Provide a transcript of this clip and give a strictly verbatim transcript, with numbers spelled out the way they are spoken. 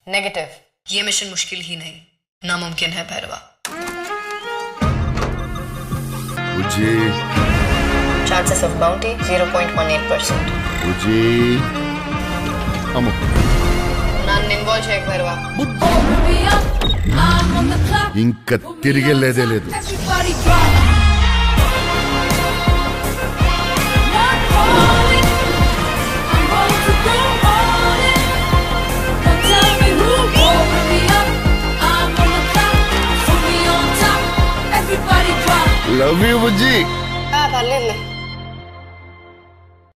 Negative. ये mission मुश्किल ही नहीं, नामुमकिन है भैरवा। मुझे chances of bounty zero point one eight percent. मुझे अमो నన్ను ఇన్వాల్వ్ చేయకు భైరవా. ఇంకా తిరిగేలేదే లేదు. లవ్ యూ బుజ్జి. పర్లేదులే.